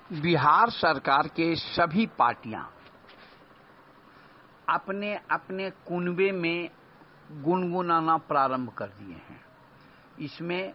बिहार सरकार के सभी पार्टियां अपने अपने कुनबे में गुनगुनाना प्रारंभ कर दिए हैं। इसमें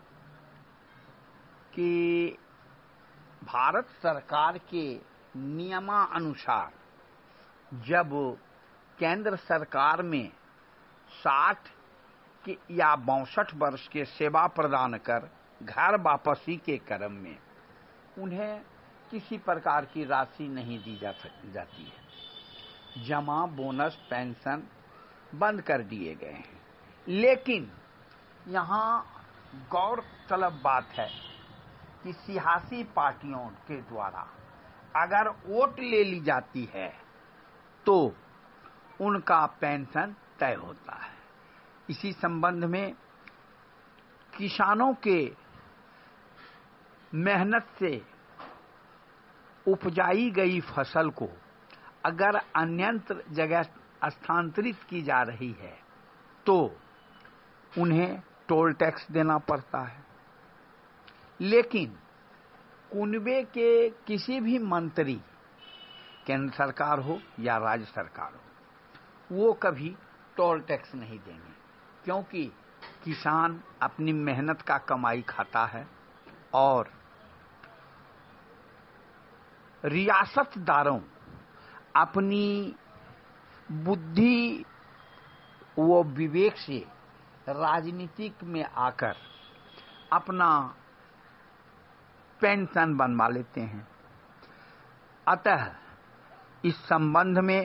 कि भारत सरकार के नियमानुसार जब केंद्र सरकार में 60 या 62 वर्ष के सेवा प्रदान कर घर वापसी के क्रम में उन्हें किसी प्रकार की राशि नहीं दी जाती है। जमा, बोनस, पेंशन बंद कर दिए गए हैं। लेकिन यहाँ गौरतलब बात है कि सियासी पार्टियों के द्वारा अगर वोट ले ली जाती है तो उनका पेंशन तय होता है। इसी संबंध में किसानों के मेहनत से उपजाई गई फसल को अगर अन्यत्र जगह स्थानांतरित की जा रही है तो उन्हें टोल टैक्स देना पड़ता है। लेकिन कुनबे के किसी भी मंत्री, केंद्र सरकार हो या राज्य सरकार हो, वो कभी टोल टैक्स नहीं देंगे, क्योंकि किसान अपनी मेहनत का कमाई खाता है और रियासतदारों अपनी बुद्धि व विवेक से राजनीतिक में आकर अपना पेंशन बनवा लेते हैं। अतः इस संबंध में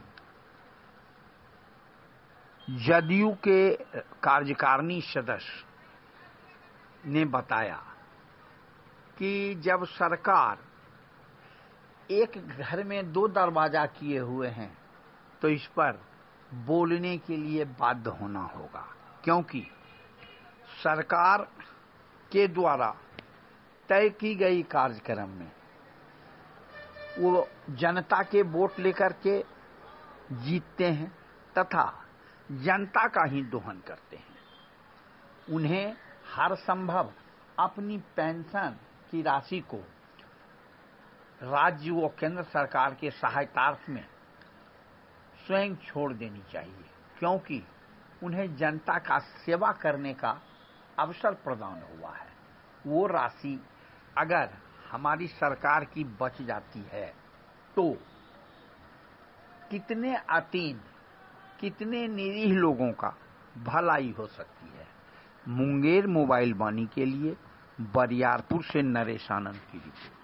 जदयू के कार्यकारिणी सदस्य ने बताया कि जब सरकार एक घर में 2 दरवाजा किए हुए हैं तो इस पर बोलने के लिए बाध्य होना होगा, क्योंकि सरकार के द्वारा तय की गई कार्यक्रम में वो जनता के वोट लेकर के जीतते हैं तथा जनता का ही दोहन करते हैं। उन्हें हर संभव अपनी पेंशन की राशि को राज्य व केंद्र सरकार के सहायतार्थ में स्वयं छोड़ देनी चाहिए, क्योंकि उन्हें जनता का सेवा करने का अवसर प्रदान हुआ है। वो राशि अगर हमारी सरकार की बच जाती है तो कितने अतीन, कितने निरीह लोगों का भलाई हो सकती है। मुंगेर मोबाइल वाणी के लिए बरियारपुर से नरेश आनंद की रिपोर्ट।